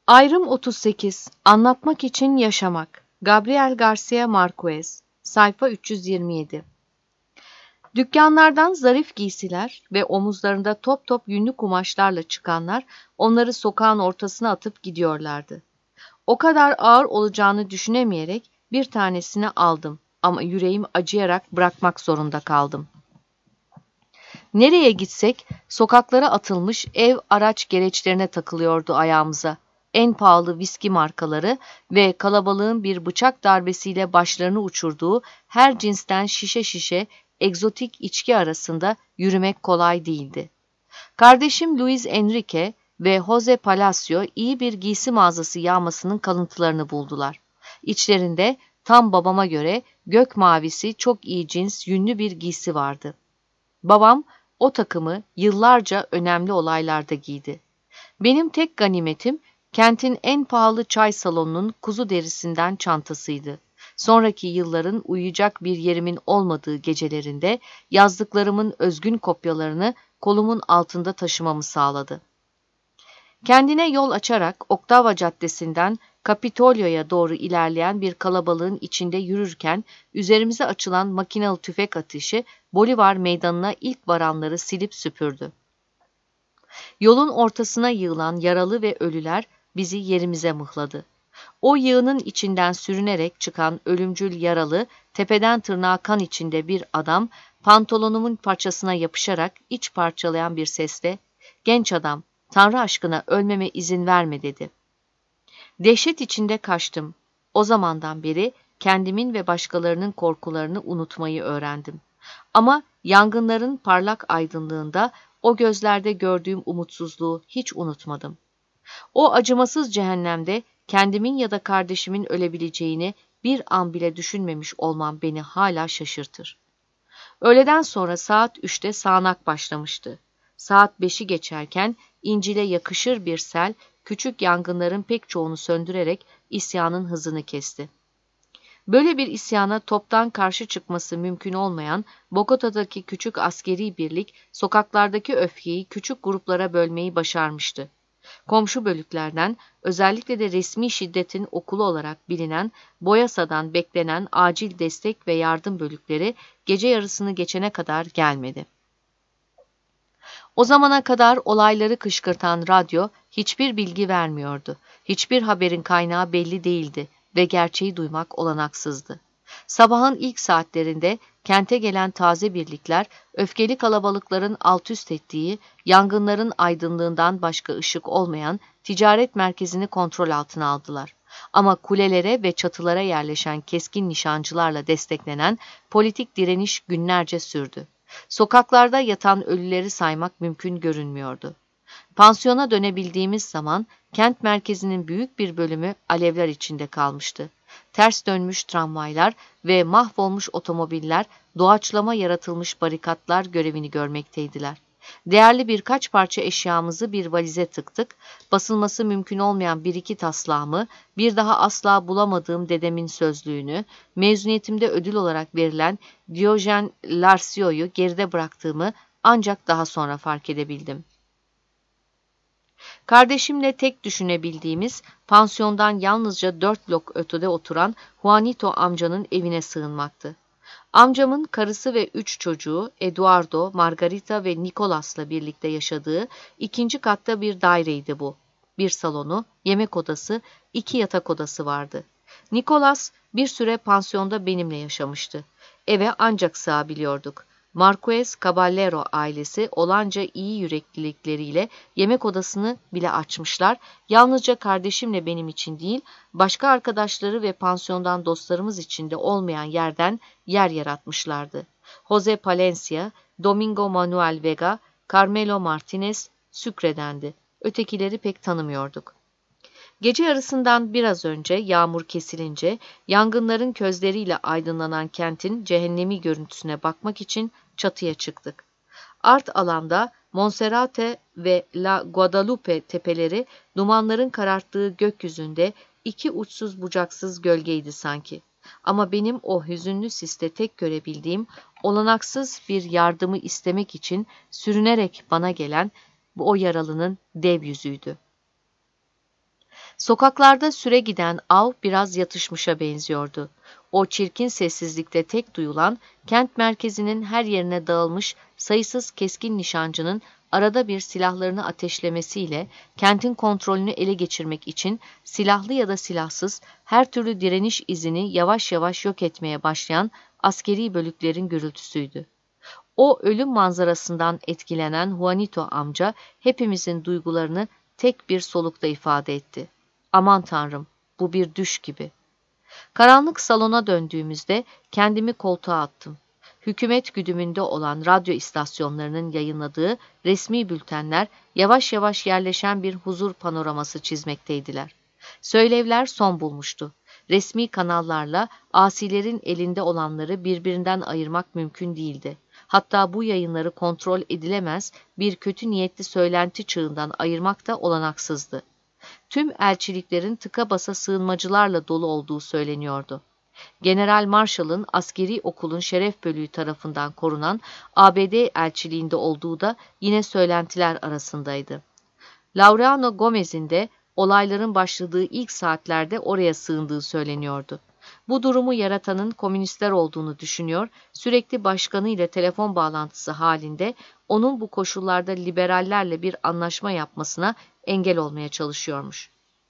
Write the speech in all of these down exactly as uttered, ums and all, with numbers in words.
Ayrım otuz sekiz. Anlatmak için yaşamak. Gabriel Garcia Marquez. Sayfa üç yüz yirmi yedi. Dükkanlardan zarif giysiler ve omuzlarında top top yünlü kumaşlarla çıkanlar onları sokağın ortasına atıp gidiyorlardı. O kadar ağır olacağını düşünemeyerek bir tanesini aldım ama yüreğim acıyarak bırakmak zorunda kaldım. Nereye gitsek sokaklara atılmış ev araç gereçlerine takılıyordu ayağımıza. En pahalı viski markaları ve kalabalığın bir bıçak darbesiyle başlarını uçurduğu her cinsten şişe şişe egzotik içki arasında yürümek kolay değildi. Kardeşim Luis Enrique ve Jose Palacio iyi bir giysi mağazası yağmasının kalıntılarını buldular. İçlerinde tam babama göre gök mavisi çok iyi cins yünlü bir giysi vardı. Babam o takımı yıllarca önemli olaylarda giydi. Benim tek ganimetim kentin en pahalı çay salonunun kuzu derisinden çantasıydı. Sonraki yılların uyuyacak bir yerimin olmadığı gecelerinde yazdıklarımın özgün kopyalarını kolumun altında taşımamı sağladı. Kendine yol açarak Oktava Caddesi'nden Kapitolyo'ya doğru ilerleyen bir kalabalığın içinde yürürken üzerimize açılan makinalı tüfek ateşi Bolivar Meydanı'na ilk varanları silip süpürdü. Yolun ortasına yığılan yaralı ve ölüler bizi yerimize mıhladı. O yığının içinden sürünerek çıkan ölümcül yaralı, tepeden tırnağa kan içinde bir adam, pantolonumun parçasına yapışarak iç parçalayan bir sesle, "Genç adam, Tanrı aşkına ölmeme izin verme," dedi. Dehşet içinde kaçtım. O zamandan beri kendimin ve başkalarının korkularını unutmayı öğrendim. Ama yangınların parlak aydınlığında o gözlerde gördüğüm umutsuzluğu hiç unutmadım. O acımasız cehennemde kendimin ya da kardeşimin ölebileceğini bir an bile düşünmemiş olmam beni hala şaşırtır. Öğleden sonra saat üçte sağanak başlamıştı. Saat beşi geçerken İncil'e yakışır bir sel, küçük yangınların pek çoğunu söndürerek isyanın hızını kesti. Böyle bir isyana toptan karşı çıkması mümkün olmayan Bogota'daki küçük askeri birlik, sokaklardaki öfkeyi küçük gruplara bölmeyi başarmıştı. Komşu bölüklerden, özellikle de resmi şiddetin okulu olarak bilinen Boyasa'dan beklenen acil destek ve yardım bölükleri gece yarısını geçene kadar gelmedi. O zamana kadar olayları kışkırtan radyo hiçbir bilgi vermiyordu. Hiçbir haberin kaynağı belli değildi ve gerçeği duymak olanaksızdı. Sabahın ilk saatlerinde kente gelen taze birlikler, öfkeli kalabalıkların altüst ettiği, yangınların aydınlığından başka ışık olmayan ticaret merkezini kontrol altına aldılar. Ama kulelere ve çatılara yerleşen keskin nişancılarla desteklenen politik direniş günlerce sürdü. Sokaklarda yatan ölüleri saymak mümkün görünmüyordu. Pansiyona dönebildiğimiz zaman kent merkezinin büyük bir bölümü alevler içinde kalmıştı. Ters dönmüş tramvaylar ve mahvolmuş otomobiller, doğaçlama yaratılmış barikatlar görevini görmekteydiler. Değerli birkaç parça eşyamızı bir valize tıktık, basılması mümkün olmayan bir iki taslağımı, bir daha asla bulamadığım dedemin sözlüğünü, mezuniyetimde ödül olarak verilen Diyojen Larsio'yu geride bıraktığımı ancak daha sonra fark edebildim. Kardeşimle tek düşünebildiğimiz, pansiyondan yalnızca dört blok ötede oturan Juanito amcanın evine sığınmaktı. Amcamın karısı ve üç çocuğu Eduardo, Margarita ve Nicolas'la birlikte yaşadığı ikinci katta bir daireydi bu. Bir salonu, yemek odası, iki yatak odası vardı. Nicolas bir süre pansiyonda benimle yaşamıştı. Eve ancak sığabiliyorduk. Marquez Caballero ailesi olanca iyi yüreklilikleriyle yemek odasını bile açmışlar, yalnızca kardeşimle benim için değil, başka arkadaşları ve pansiyondan dostlarımız için de olmayan yerden yer yaratmışlardı. Jose Palencia, Domingo Manuel Vega, Carmelo Martinez Sucre'dendi. Ötekileri pek tanımıyorduk. Gece yarısından biraz önce yağmur kesilince yangınların közleriyle aydınlanan kentin cehennemi görüntüsüne bakmak için çatıya çıktık. Art alanda Monserrate ve La Guadalupe tepeleri dumanların kararttığı gökyüzünde iki uçsuz bucaksız gölgeydi sanki. Ama benim o hüzünlü siste tek görebildiğim olanaksız bir yardımı istemek için sürünerek bana gelen bu o yaralının dev yüzüydü. Sokaklarda süre giden av biraz yatışmışa benziyordu. O çirkin sessizlikte tek duyulan, kent merkezinin her yerine dağılmış sayısız keskin nişancının arada bir silahlarını ateşlemesiyle kentin kontrolünü ele geçirmek için silahlı ya da silahsız her türlü direniş izini yavaş yavaş yok etmeye başlayan askeri bölüklerin gürültüsüydü. O ölüm manzarasından etkilenen Juanito amca hepimizin duygularını tek bir solukta ifade etti. Aman Tanrım, bu bir düş gibi. Karanlık salona döndüğümüzde kendimi koltuğa attım. Hükümet güdümünde olan radyo istasyonlarının yayınladığı resmi bültenler yavaş yavaş yerleşen bir huzur panoraması çizmekteydiler. Söylevler son bulmuştu. Resmi kanallarla asilerin elinde olanları birbirinden ayırmak mümkün değildi. Hatta bu yayınları kontrol edilemez bir kötü niyetli söylenti çığından ayırmak da olanaksızdı. Tüm elçiliklerin tıka basa sığınmacılarla dolu olduğu söyleniyordu. General Marshall'ın askeri okulun şeref bölüğü tarafından korunan A B D elçiliğinde olduğu da yine söylentiler arasındaydı. Laureano Gomez'in de olayların başladığı ilk saatlerde oraya sığındığı söyleniyordu. Bu durumu yaratanın komünistler olduğunu düşünüyor, sürekli başkanıyla telefon bağlantısı halinde onun bu koşullarda liberallerle bir anlaşma yapmasına engel olmaya çalışıyormuş.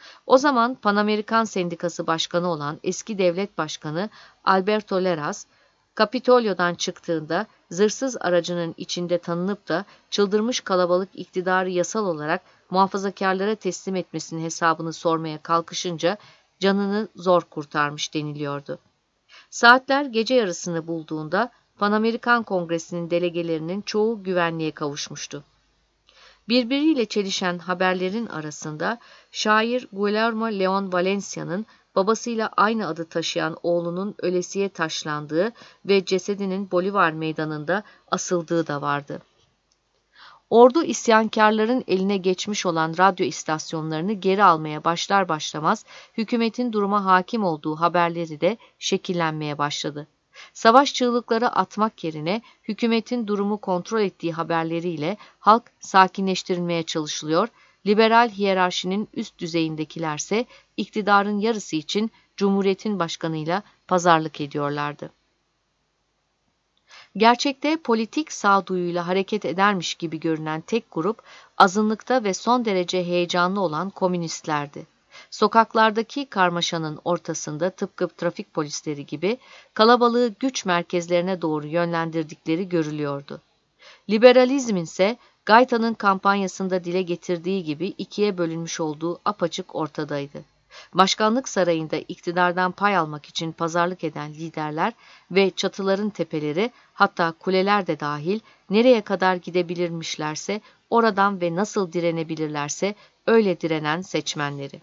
O zaman Pan Amerikan Sendikası Başkanı olan eski devlet başkanı Alberto Lleras, Kapitolyo'dan çıktığında zırhsız aracının içinde tanınıp da çıldırmış kalabalık iktidarı yasal olarak muhafazakarlara teslim etmesinin hesabını sormaya kalkışınca canını zor kurtarmış deniliyordu. Saatler gece yarısını bulduğunda Pan Amerikan Kongresi'nin delegelerinin çoğu güvenliğe kavuşmuştu. Birbiriyle çelişen haberlerin arasında şair Guillermo León Valencia'nın babasıyla aynı adı taşıyan oğlunun ölesiye taşlandığı ve cesedinin Bolivar Meydanı'nda asıldığı da vardı. Ordu isyankarların eline geçmiş olan radyo istasyonlarını geri almaya başlar başlamaz hükümetin duruma hakim olduğu haberleri de şekillenmeye başladı. Savaş çığlıkları atmak yerine hükümetin durumu kontrol ettiği haberleriyle halk sakinleştirilmeye çalışılıyor, liberal hiyerarşinin üst düzeyindekilerse iktidarın yarısı için Cumhuriyet'in başkanıyla pazarlık ediyorlardı. Gerçekte politik sağduyuyla hareket edermiş gibi görünen tek grup, azınlıkta ve son derece heyecanlı olan komünistlerdi. Sokaklardaki karmaşanın ortasında tıpkı trafik polisleri gibi kalabalığı güç merkezlerine doğru yönlendirdikleri görülüyordu. Liberalizmin ise Gaita'nın kampanyasında dile getirdiği gibi ikiye bölünmüş olduğu apaçık ortadaydı. Başkanlık sarayında iktidardan pay almak için pazarlık eden liderler ve çatıların tepeleri, hatta kuleler de dahil nereye kadar gidebilirmişlerse oradan ve nasıl direnebilirlerse öyle direnen seçmenleri.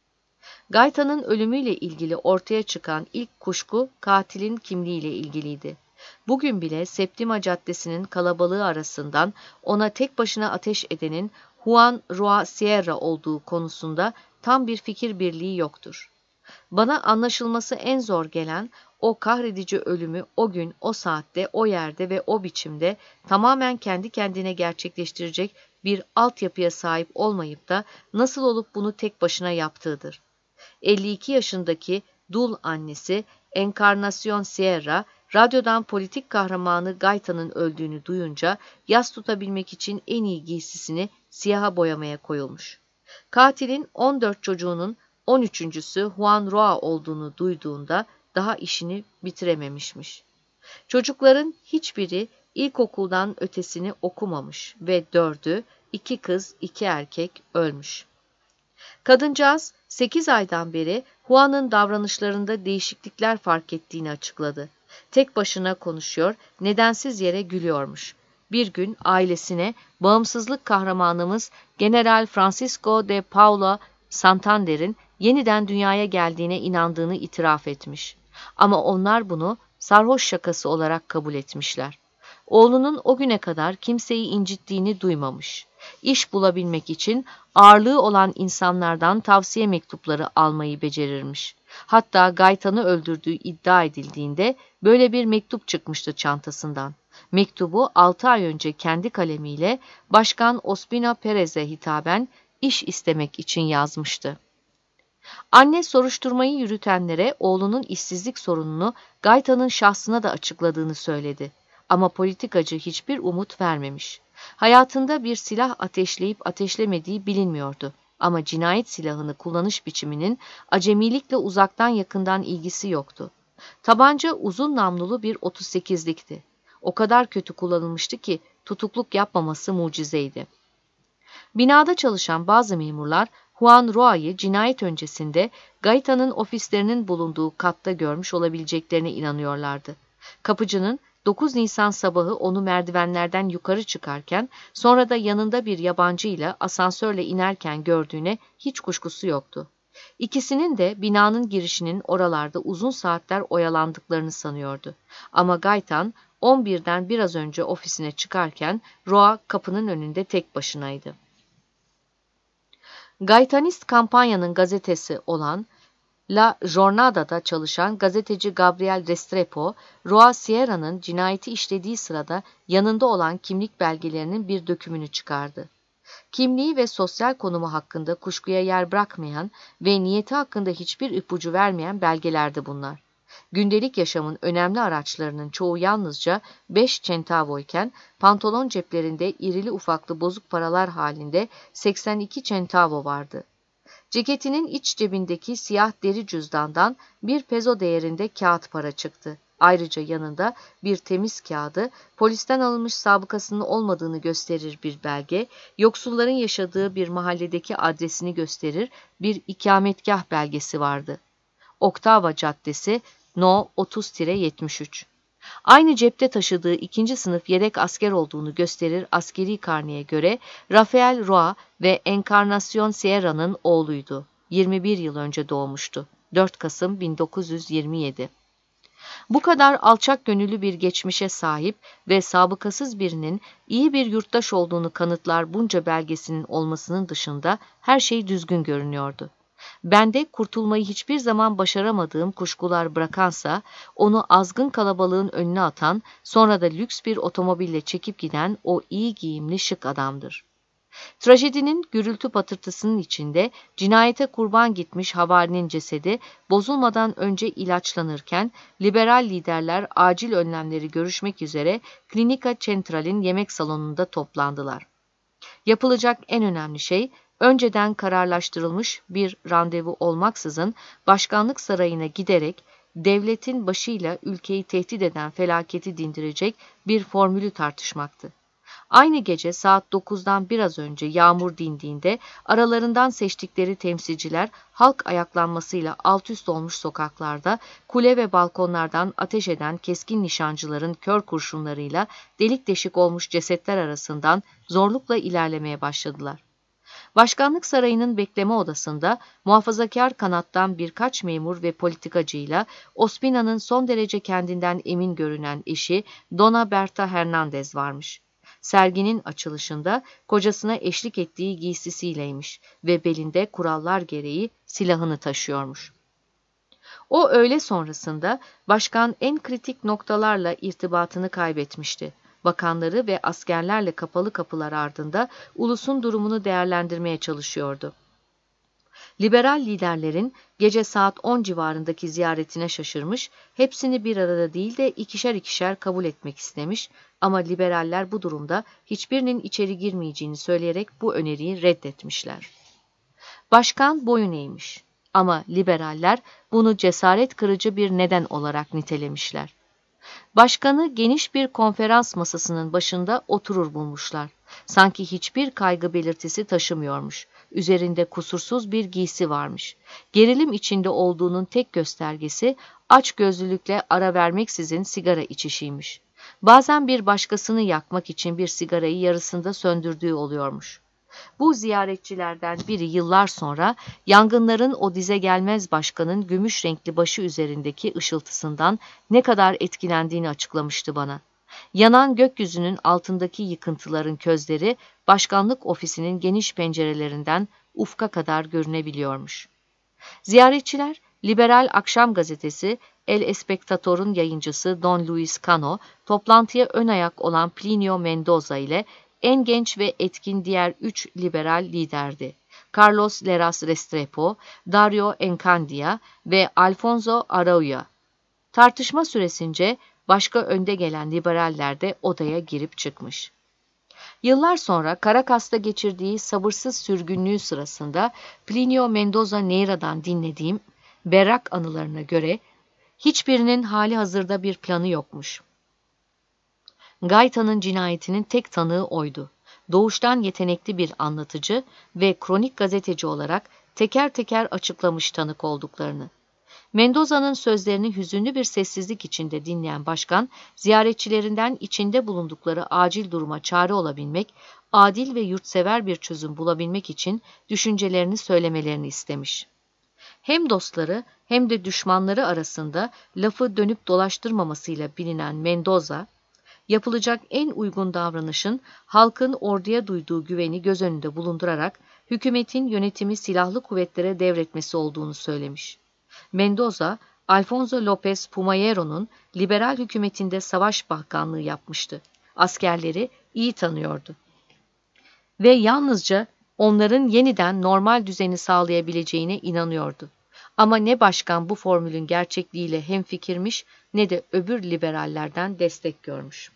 Gaita'nın ölümüyle ilgili ortaya çıkan ilk kuşku katilin kimliğiyle ilgiliydi. Bugün bile Septima Caddesi'nin kalabalığı arasından ona tek başına ateş edenin Juan Roa Sierra olduğu konusunda tam bir fikir birliği yoktur. Bana anlaşılması en zor gelen o kahredici ölümü o gün, o saatte, o yerde ve o biçimde tamamen kendi kendine gerçekleştirecek bir altyapıya sahip olmayıp da nasıl olup bunu tek başına yaptığıdır. elli iki yaşındaki dul annesi Encarnación Sierra, radyodan politik kahramanı Gaita'nın öldüğünü duyunca yas tutabilmek için en iyi giysisini siyaha boyamaya koyulmuş. Katilin on dört çocuğunun on üçüncüsü Juan Roa olduğunu duyduğunda daha işini bitirememişmiş. Çocukların hiçbiri ilkokuldan ötesini okumamış ve dördü, iki kız, iki erkek ölmüş. Kadıncağız sekiz aydan beri Juan'ın davranışlarında değişiklikler fark ettiğini açıkladı. Tek başına konuşuyor, nedensiz yere gülüyormuş. Bir gün ailesine bağımsızlık kahramanımız General Francisco de Paula Santander'in yeniden dünyaya geldiğine inandığını itiraf etmiş. Ama onlar bunu sarhoş şakası olarak kabul etmişler. Oğlunun o güne kadar kimseyi incittiğini duymamış. İş bulabilmek için ağırlığı olan insanlardan tavsiye mektupları almayı becerirmiş. Hatta Gaita'nı öldürdüğü iddia edildiğinde böyle bir mektup çıkmıştı çantasından. Mektubu altı ay önce kendi kalemiyle Başkan Ospina Perez'e hitaben iş istemek için yazmıştı. Anne soruşturmayı yürütenlere oğlunun işsizlik sorununu Gaeta'nın şahsına da açıkladığını söyledi. Ama politikacı hiçbir umut vermemiş. Hayatında bir silah ateşleyip ateşlemediği bilinmiyordu. Ama cinayet silahını kullanış biçiminin acemilikle uzaktan yakından ilgisi yoktu. Tabanca uzun namlulu bir otuz sekizlikti. O kadar kötü kullanılmıştı ki tutukluk yapmaması mucizeydi. Binada çalışan bazı memurlar Juan Roa'yı cinayet öncesinde Gaeta'nın ofislerinin bulunduğu katta görmüş olabileceklerine inanıyorlardı. Kapıcının dokuz Nisan sabahı onu merdivenlerden yukarı çıkarken, sonra da yanında bir yabancıyla asansörle inerken gördüğüne hiç kuşkusu yoktu. İkisinin de binanın girişinin oralarda uzun saatler oyalandıklarını sanıyordu. Ama Gaetan on birden biraz önce ofisine çıkarken Roa kapının önünde tek başınaydı. Gaetanist kampanyanın gazetesi olan La Jornada'da çalışan gazeteci Gabriel Restrepo, Roa Sierra'nın cinayeti işlediği sırada yanında olan kimlik belgelerinin bir dökümünü çıkardı. Kimliği ve sosyal konumu hakkında kuşkuya yer bırakmayan ve niyeti hakkında hiçbir ipucu vermeyen belgelerdi bunlar. Gündelik yaşamın önemli araçlarının çoğu yalnızca beş centavo iken pantolon ceplerinde irili ufaklı bozuk paralar halinde seksen iki centavo vardı. Ceketinin iç cebindeki siyah deri cüzdandan bir pezo değerinde kağıt para çıktı. Ayrıca yanında bir temiz kağıdı, polisten alınmış sabıkasının olmadığını gösterir bir belge, yoksulların yaşadığı bir mahalledeki adresini gösterir bir ikametgah belgesi vardı. Oktava Caddesi, No otuz yetmiş üç. Aynı cepte taşıdığı ikinci sınıf yedek asker olduğunu gösterir askeri karneye göre Rafael Roa ve Encarnación Sierra'nın oğluydu. yirmi bir yıl önce doğmuştu. dört Kasım bin dokuz yüz yirmi yedi. Bu kadar alçak gönüllü bir geçmişe sahip ve sabıkasız birinin iyi bir yurttaş olduğunu kanıtlar bunca belgesinin olmasının dışında her şey düzgün görünüyordu. Bende kurtulmayı hiçbir zaman başaramadığım kuşkular bırakansa, onu azgın kalabalığın önüne atan, sonra da lüks bir otomobille çekip giden o iyi giyimli şık adamdır. Trajedinin gürültü patırtısının içinde cinayete kurban gitmiş havarinin cesedi bozulmadan önce ilaçlanırken liberal liderler acil önlemleri görüşmek üzere Klinika Central'in yemek salonunda toplandılar. Yapılacak en önemli şey, önceden kararlaştırılmış bir randevu olmaksızın başkanlık sarayına giderek devletin başıyla ülkeyi tehdit eden felaketi dindirecek bir formülü tartışmaktı. Aynı gece saat dokuzdan biraz önce yağmur dindiğinde aralarından seçtikleri temsilciler halk ayaklanmasıyla alt üst olmuş sokaklarda kule ve balkonlardan ateş eden keskin nişancıların kör kurşunlarıyla delik deşik olmuş cesetler arasından zorlukla ilerlemeye başladılar. Başkanlık sarayının bekleme odasında muhafazakar kanattan birkaç memur ve politikacıyla Ospina'nın son derece kendinden emin görünen eşi Dona Berta Hernandez varmış. Serginin açılışında kocasına eşlik ettiği giysisiyleymiş ve belinde kurallar gereği silahını taşıyormuş. O öğle sonrasında başkan en kritik noktalarla irtibatını kaybetmişti. Bakanları ve askerlerle kapalı kapılar ardında ulusun durumunu değerlendirmeye çalışıyordu. Liberal liderlerin gece saat on civarındaki ziyaretine şaşırmış, hepsini bir arada değil de ikişer ikişer kabul etmek istemiş ama liberaller bu durumda hiçbirinin içeri girmeyeceğini söyleyerek bu öneriyi reddetmişler. Başkan boyun eğmiş ama liberaller bunu cesaret kırıcı bir neden olarak nitelemişler. Başkanı geniş bir konferans masasının başında oturur bulmuşlar. Sanki hiçbir kaygı belirtisi taşımıyormuş. Üzerinde kusursuz bir giysi varmış. Gerilim içinde olduğunun tek göstergesi açgözlülükle ara vermeksizin sigara içişiymiş. Bazen bir başkasını yakmak için bir sigarayı yarısında söndürdüğü oluyormuş. Bu ziyaretçilerden biri yıllar sonra yangınların o dize gelmez başkanın gümüş renkli başı üzerindeki ışıltısından ne kadar etkilendiğini açıklamıştı bana. Yanan gökyüzünün altındaki yıkıntıların közleri başkanlık ofisinin geniş pencerelerinden ufka kadar görünebiliyormuş. Ziyaretçiler, liberal akşam gazetesi El Espectador'un yayıncısı Don Luis Cano, toplantıya ön ayak olan Plinio Mendoza ile en genç ve etkin diğer üç liberal liderdi. Carlos Lleras Restrepo, Dario Encandia ve Alfonso Araujo. Tartışma süresince başka önde gelen liberaller de odaya girip çıkmış. Yıllar sonra Caracas'ta geçirdiği sabırsız sürgünlüğü sırasında Plinio Mendoza Neira'dan dinlediğim berrak anılarına göre hiçbirinin hali hazırda bir planı yokmuş. Gaeta'nın cinayetinin tek tanığı oydu. Doğuştan yetenekli bir anlatıcı ve kronik gazeteci olarak teker teker açıklamış tanık olduklarını. Mendoza'nın sözlerini hüzünlü bir sessizlik içinde dinleyen başkan, ziyaretçilerinden içinde bulundukları acil duruma çare olabilmek, adil ve yurtsever bir çözüm bulabilmek için düşüncelerini söylemelerini istemiş. Hem dostları hem de düşmanları arasında lafı dönüp dolaştırmamasıyla bilinen Mendoza, yapılacak en uygun davranışın halkın orduya duyduğu güveni göz önünde bulundurarak hükümetin yönetimi silahlı kuvvetlere devretmesi olduğunu söylemiş. Mendoza, Alfonso López Pumayero'nun liberal hükümetinde savaş bakanlığı yapmıştı. Askerleri iyi tanıyordu. Ve yalnızca onların yeniden normal düzeni sağlayabileceğine inanıyordu. Ama ne başkan bu formülün gerçekliğiyle hemfikirmiş ne de öbür liberallerden destek görmüş.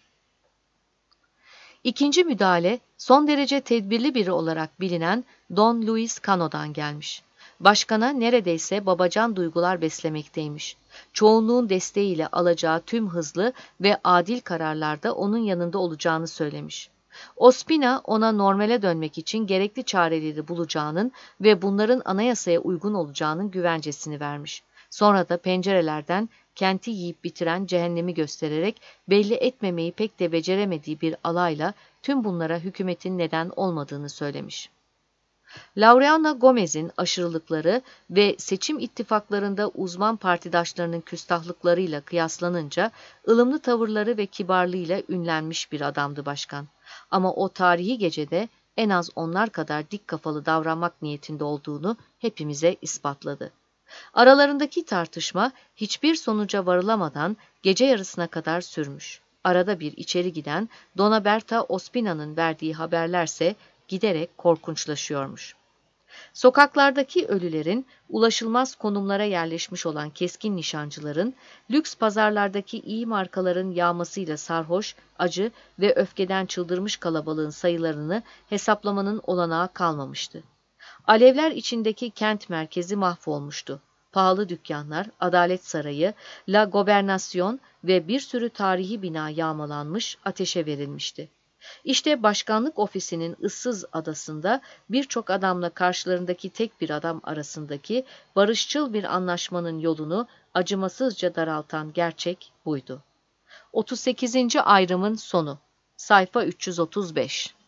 İkinci müdahale son derece tedbirli biri olarak bilinen Don Luis Cano'dan gelmiş. Başkana neredeyse babacan duygular beslemekteymiş. Çoğunluğun desteğiyle alacağı tüm hızlı ve adil kararlarda onun yanında olacağını söylemiş. Ospina ona normale dönmek için gerekli çareleri bulacağının ve bunların anayasaya uygun olacağının güvencesini vermiş. Sonra da pencerelerden kenti yiyip bitiren cehennemi göstererek belli etmemeyi pek de beceremediği bir alayla tüm bunlara hükümetin neden olmadığını söylemiş. Laureano Gomez'in aşırılıkları ve seçim ittifaklarında uzman partidaşlarının küstahlıklarıyla kıyaslanınca ılımlı tavırları ve kibarlığıyla ünlenmiş bir adamdı başkan. Ama o tarihi gecede en az onlar kadar dik kafalı davranmak niyetinde olduğunu hepimize ispatladı. Aralarındaki tartışma hiçbir sonuca varılamadan gece yarısına kadar sürmüş. Arada bir içeri giden Dona Berta Ospina'nın verdiği haberlerse giderek korkunçlaşıyormuş. Sokaklardaki ölülerin, ulaşılmaz konumlara yerleşmiş olan keskin nişancıların, lüks pazarlardaki iyi markaların yağmasıyla sarhoş, acı ve öfkeden çıldırmış kalabalığın sayılarını hesaplamanın olanağı kalmamıştı. Alevler içindeki kent merkezi mahvolmuştu. Pahalı dükkanlar, Adalet Sarayı, La Gobernación ve bir sürü tarihi bina yağmalanmış, ateşe verilmişti. İşte başkanlık ofisinin ıssız adasında birçok adamla karşılarındaki tek bir adam arasındaki barışçıl bir anlaşmanın yolunu acımasızca daraltan gerçek buydu. otuz sekizinci ayrımın sonu. Sayfa üç yüz otuz beş.